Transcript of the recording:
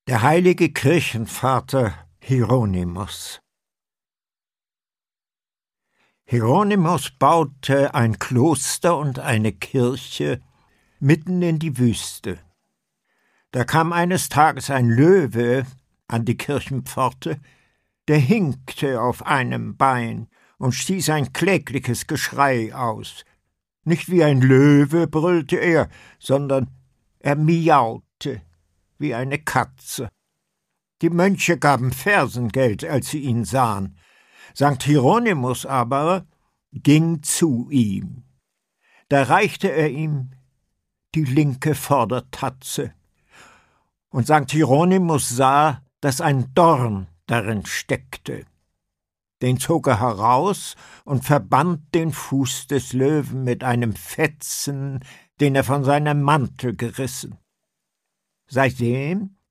Der heilige Kirchenvater Hieronymus. Hieronymus baute ein Kloster und eine Kirche mitten in die Wüste. Da kam eines Tages ein Löwe an die Kirchenpforte, der hinkte auf einem Bein und stieß ein klägliches Geschrei aus. Nicht wie ein Löwe brüllte er, sondern er miaute wie eine Katze. Die Mönche gaben Fersengeld, als sie ihn sahen. Sankt Hieronymus aber ging zu ihm. Da reichte er ihm die linke Vordertatze. Und Sankt Hieronymus sah, dass ein Dorn darin steckte. Den zog er heraus und verband den Fuß des Löwen mit einem Fetzen, den er von seinem Mantel gerissen. Seitdem